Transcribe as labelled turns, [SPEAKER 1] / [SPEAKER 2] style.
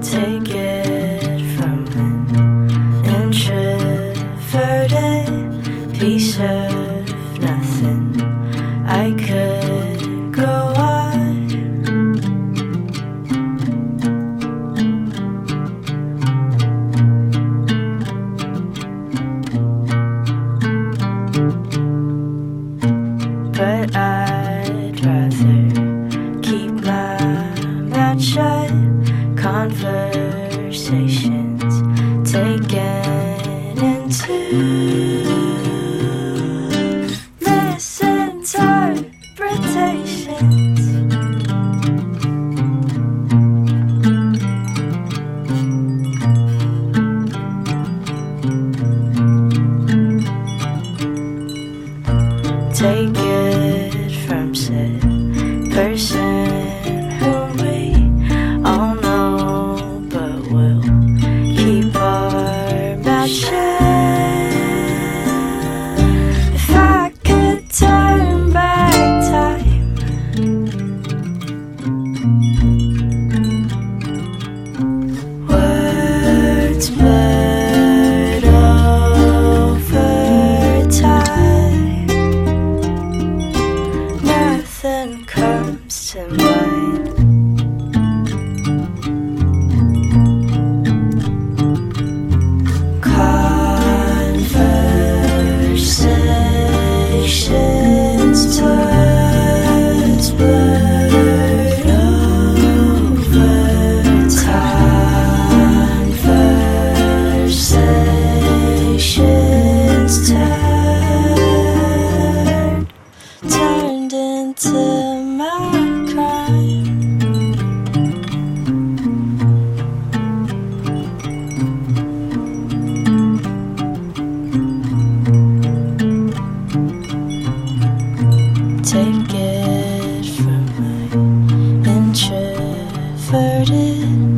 [SPEAKER 1] Take it from an introverted piece of nothing. I could go on, but I'd rather keep my mouth shut. Conversations taken into misinterpretations. Take it from said person whom we all know, but we'll keep our mouth shut. If I could turn back time, words blurred over time, nothing comes to mind. Conversations turns blurred over time. Conversations turned into my crime. Take it from my introverted